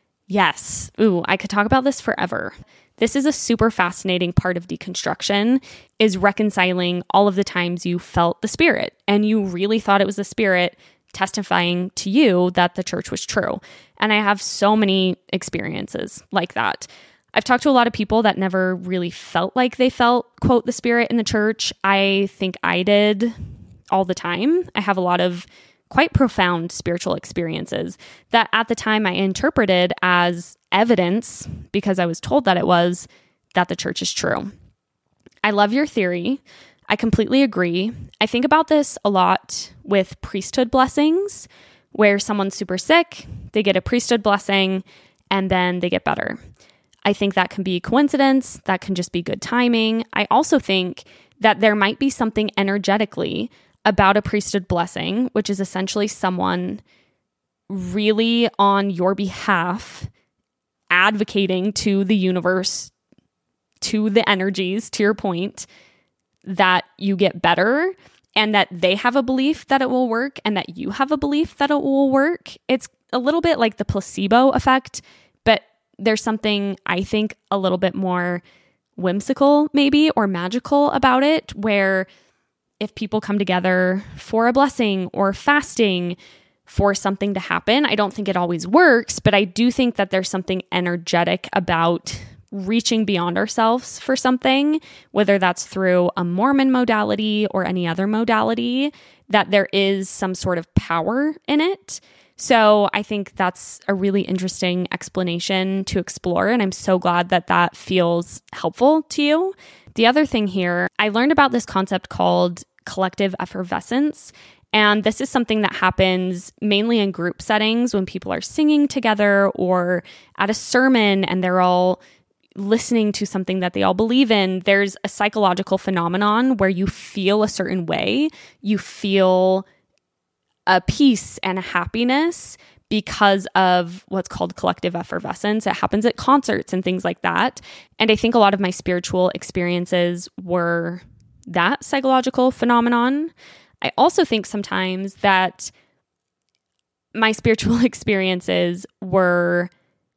Yes. Ooh, I could talk about this forever. This is a super fascinating part of deconstruction, is reconciling all of the times you felt the Spirit and you really thought it was the Spirit testifying to you that the church was true. And I have so many experiences like that. I've talked to a lot of people that never really felt like they felt, quote, the Spirit in the church. I think I did all the time. I have a lot of quite profound spiritual experiences that at the time I interpreted as evidence, because I was told that it was, that the church is true. I love your theory. I completely agree. I think about this a lot with priesthood blessings, where someone's super sick, they get a priesthood blessing, and then they get better. I think that can be coincidence. That can just be good timing. I also think that there might be something energetically about a priesthood blessing, which is essentially someone really on your behalf advocating to the universe, to the energies, to your point, that you get better and that they have a belief that it will work and that you have a belief that it will work. It's a little bit like the placebo effect, but there's something, I think, a little bit more whimsical maybe or magical about it, where if people come together for a blessing or fasting for something to happen, I don't think it always works, but I do think that there's something energetic about reaching beyond ourselves for something, whether that's through a Mormon modality or any other modality, that there is some sort of power in it. So I think that's a really interesting explanation to explore, and I'm so glad that that feels helpful to you. The other thing here, I learned about this concept called collective effervescence, and this is something that happens mainly in group settings when people are singing together or at a sermon and they're all listening to something that they all believe in. There's a psychological phenomenon where you feel a certain way. You feel a peace and a happiness because of what's called collective effervescence. It happens at concerts and things like that. And I think a lot of my spiritual experiences were that psychological phenomenon. I also think sometimes that my spiritual experiences were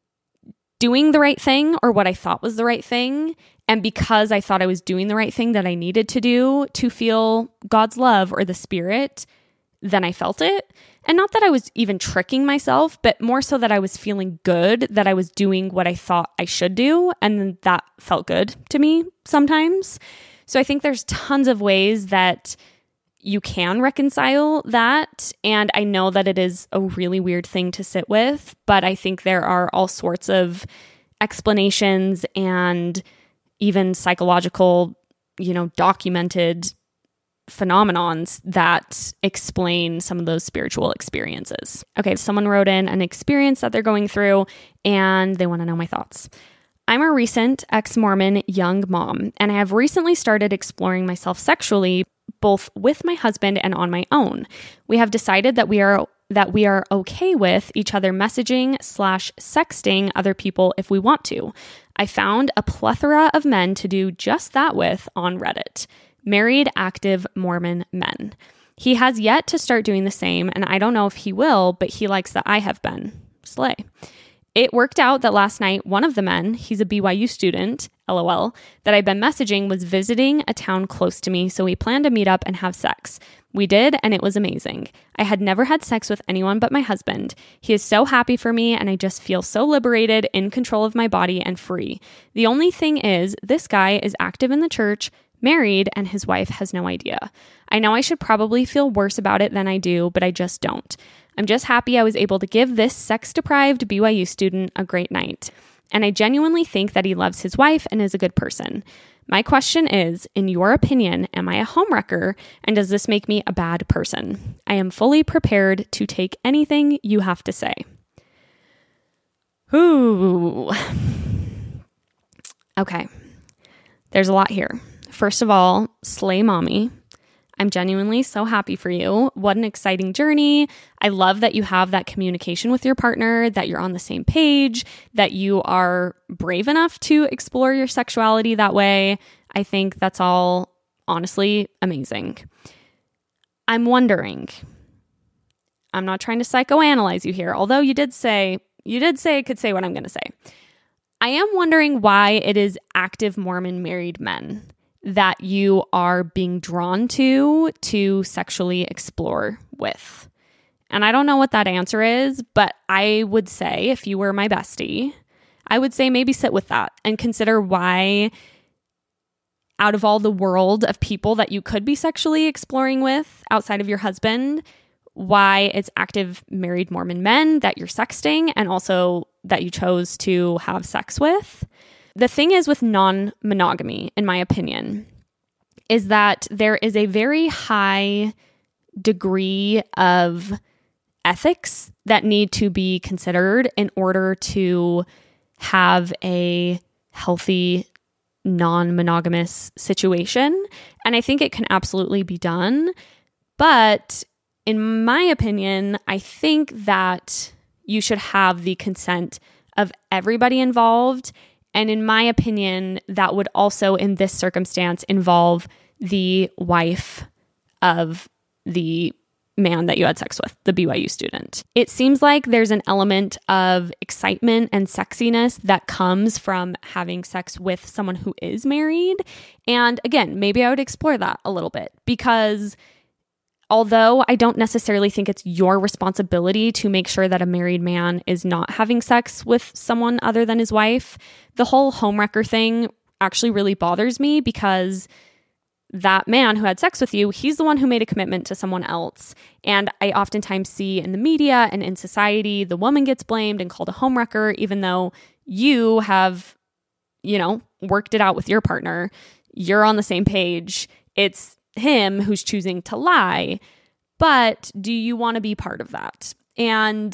doing the right thing or what I thought was the right thing. And because I thought I was doing the right thing that I needed to do to feel God's love or the Spirit, then I felt it. And not that I was even tricking myself, but more so that I was feeling good, that I was doing what I thought I should do. And that felt good to me sometimes. So I think there's tons of ways that you can reconcile that. And I know that it is a really weird thing to sit with, but I think there are all sorts of explanations and even psychological, you know, documented phenomenons that explain some of those spiritual experiences. Okay, someone wrote in an experience that they're going through and they want to know my thoughts. I'm a recent ex-Mormon young mom, and I have recently started exploring myself sexually, both with my husband and on my own. We have decided that we are that we are okay with each other messaging slash sexting other people if we want to. I found a plethora of men to do just that with on Reddit. Married, active Mormon men. He has yet to start doing the same, and I don't know if he will, but he likes that I have been. Slay. It worked out that last night, one of the men, he's a B Y U student, lol, that I've been messaging was visiting a town close to me, so we planned to meet up and have sex. We did, and it was amazing. I had never had sex with anyone but my husband. He is so happy for me, and I just feel so liberated, in control of my body, and free. The only thing is, this guy is active in the church, married, and his wife has no idea. I know I should probably feel worse about it than I do, but I just don't. I'm just happy I was able to give this sex-deprived B Y U student a great night. And I genuinely think that he loves his wife and is a good person. My question is, in your opinion, am I a homewrecker? And does this make me a bad person? I am fully prepared to take anything you have to say. Ooh. Okay. There's a lot here. First of all, slay mommy. I'm genuinely so happy for you. What an exciting journey. I love that you have that communication with your partner, that you're on the same page, that you are brave enough to explore your sexuality that way. I think that's all honestly amazing. I'm wondering, I'm not trying to psychoanalyze you here, although you did say, you did say I could say what I'm going to say. I am wondering why it is active Mormon married men that you are being drawn to to sexually explore with. And I don't know what that answer is, but I would say if you were my bestie, I would say maybe sit with that and consider why, out of all the world of people that you could be sexually exploring with outside of your husband, why it's active married Mormon men that you're sexting and also that you chose to have sex with. The thing is with non-monogamy, in my opinion, is that there is a very high degree of ethics that need to be considered in order to have a healthy non-monogamous situation. And I think it can absolutely be done. But in my opinion, I think that you should have the consent of everybody involved. And in my opinion, that would also, in this circumstance, involve the wife of the man that you had sex with, the B Y U student. It seems like there's an element of excitement and sexiness that comes from having sex with someone who is married. And again, maybe I would explore that a little bit, because although I don't necessarily think it's your responsibility to make sure that a married man is not having sex with someone other than his wife, the whole homewrecker thing actually really bothers me, because that man who had sex with you, he's the one who made a commitment to someone else. And I oftentimes see in the media and in society, the woman gets blamed and called a homewrecker, even though you have, you know, worked it out with your partner. You're on the same page. It's him who's choosing to lie. But do you want to be part of that? And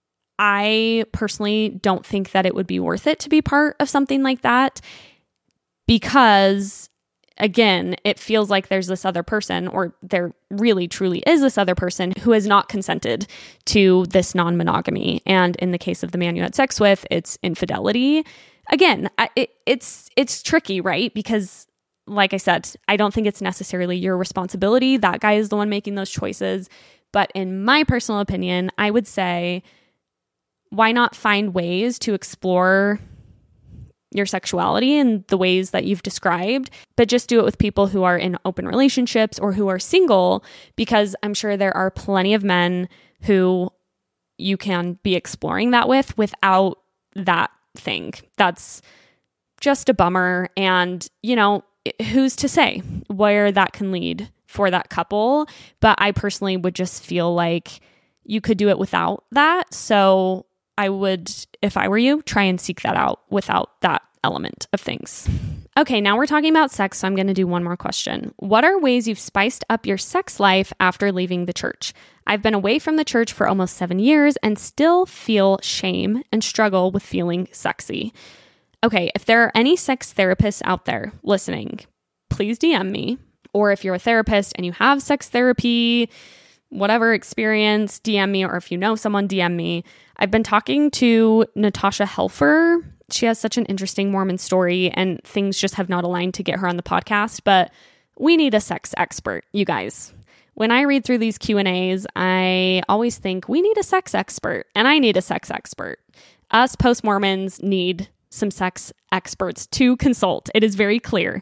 I personally don't think that it would be worth it to be part of something like that, because again, it feels like there's this other person, or there really truly is this other person who has not consented to this non-monogamy. And in the case of the man you had sex with, it's infidelity. Again, it, it's it's tricky, right? Because like I said, I don't think it's necessarily your responsibility. That guy is the one making those choices. But in my personal opinion, I would say, why not find ways to explore your sexuality in the ways that you've described, but just do it with people who are in open relationships or who are single, because I'm sure there are plenty of men who you can be exploring that with without that thing. That's just a bummer. And, you know, who's to say where that can lead for that couple? But I personally would just feel like you could do it without that. So I would, if I were you, try and seek that out without that element of things. Okay, now we're talking about sex, so I'm going to do one more question. What are ways you've spiced up your sex life after leaving the church? I've been away from the church for almost seven years and still feel shame and struggle with feeling sexy. Okay, if there are any sex therapists out there listening, please D M me. Or if you're a therapist and you have sex therapy, whatever experience, D M me. Or if you know someone, D M me. I've been talking to Natasha Helfer. She has such an interesting Mormon story, and things just have not aligned to get her on the podcast, but we need a sex expert, you guys. When I read through these Q and A's, I always think we need a sex expert, and I need a sex expert. Us post-Mormons need some sex experts to consult. It is very clear.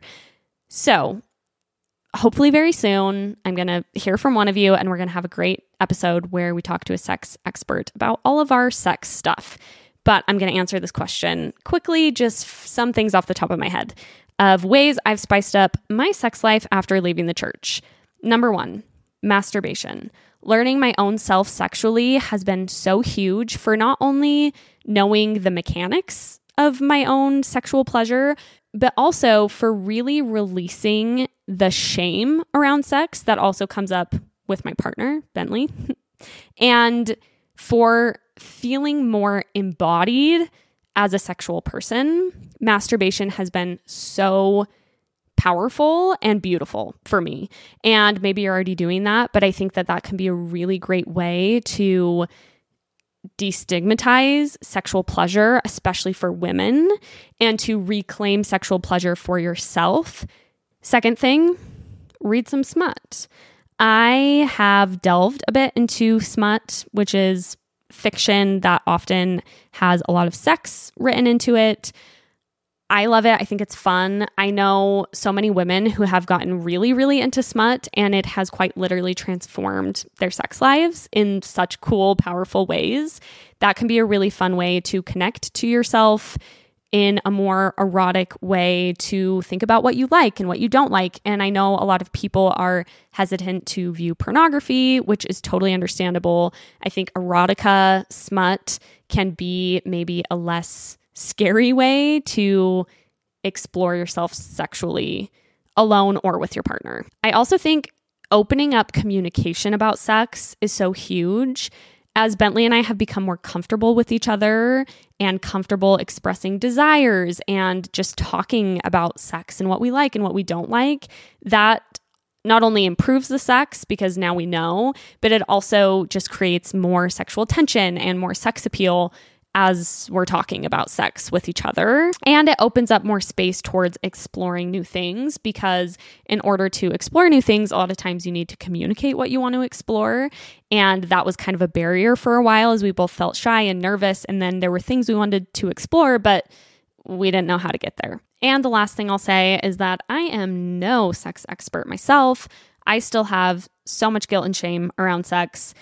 So hopefully very soon, I'm going to hear from one of you, and we're going to have a great episode where we talk to a sex expert about all of our sex stuff. But I'm going to answer this question quickly, just some things off the top of my head of ways I've spiced up my sex life after leaving the church. Number one, masturbation. Learning my own self sexually has been so huge for not only knowing the mechanics of my own sexual pleasure, but also for really releasing the shame around sex that also comes up with my partner, Bentley, and for feeling more embodied as a sexual person. Masturbation has been so powerful and beautiful for me. And maybe you're already doing that, but I think that that can be a really great way to destigmatize sexual pleasure, especially for women, and to reclaim sexual pleasure for yourself. Second thing, read some smut. I have delved a bit into smut, which is fiction that often has a lot of sex written into it. I love it. I think it's fun. I know so many women who have gotten really, really into smut, and it has quite literally transformed their sex lives in such cool, powerful ways. That can be a really fun way to connect to yourself in a more erotic way, to think about what you like and what you don't like. And I know a lot of people are hesitant to view pornography, which is totally understandable. I think erotica, smut can be maybe a less scary way to explore yourself sexually alone or with your partner. I also think opening up communication about sex is so huge. As Bentley and I have become more comfortable with each other and comfortable expressing desires and just talking about sex and what we like and what we don't like, that not only improves the sex because now we know, but it also just creates more sexual tension and more sex appeal as we're talking about sex with each other. And it opens up more space towards exploring new things, because in order to explore new things, a lot of times you need to communicate what you want to explore. And that was kind of a barrier for a while, as we both felt shy and nervous. And then there were things we wanted to explore, but we didn't know how to get there. And the last thing I'll say is that I am no sex expert myself. I still have so much guilt and shame around sex.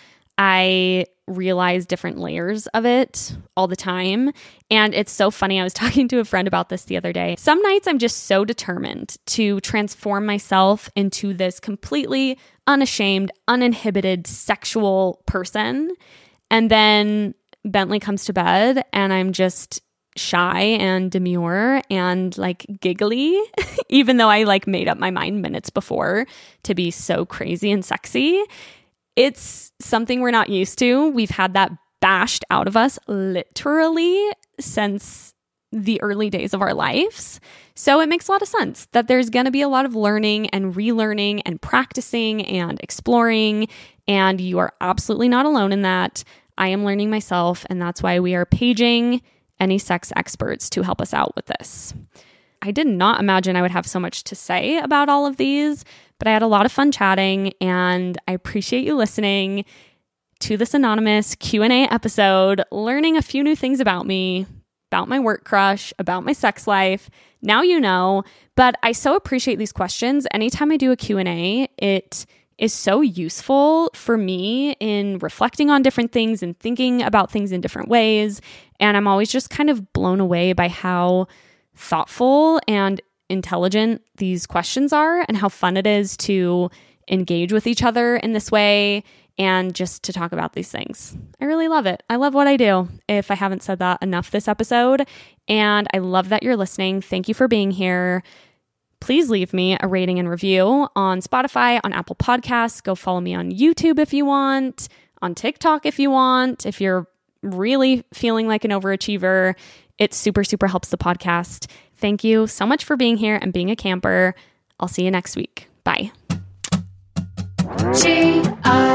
I realize different layers of it all the time. And it's so funny. I was talking to a friend about this the other day. Some nights I'm just so determined to transform myself into this completely unashamed, uninhibited sexual person. And then Bentley comes to bed and I'm just shy and demure and like giggly, even though I like made up my mind minutes before to be so crazy and sexy. It's something we're not used to. We've had that bashed out of us literally since the early days of our lives. So it makes a lot of sense that there's going to be a lot of learning and relearning and practicing and exploring. And you are absolutely not alone in that. I am learning myself. And that's why we are paging any sex experts to help us out with this. I did not imagine I would have so much to say about all of these, but I had a lot of fun chatting, and I appreciate you listening to this anonymous Q and A episode, learning a few new things about me, about my work crush, about my sex life. Now you know, but I so appreciate these questions. Anytime I do a Q and A, it is so useful for me in reflecting on different things and thinking about things in different ways. And I'm always just kind of blown away by how thoughtful and intelligent these questions are and how fun it is to engage with each other in this way and just to talk about these things. I really love it. I love what I do, if I haven't said that enough this episode. And I love that you're listening. Thank you for being here. Please leave me a rating and review on Spotify, on Apple Podcasts. Go follow me on YouTube if you want, on TikTok if you want. If you're really feeling like an overachiever, it super, super helps the podcast. Thank you so much for being here and being a camper. I'll see you next week. Bye. G I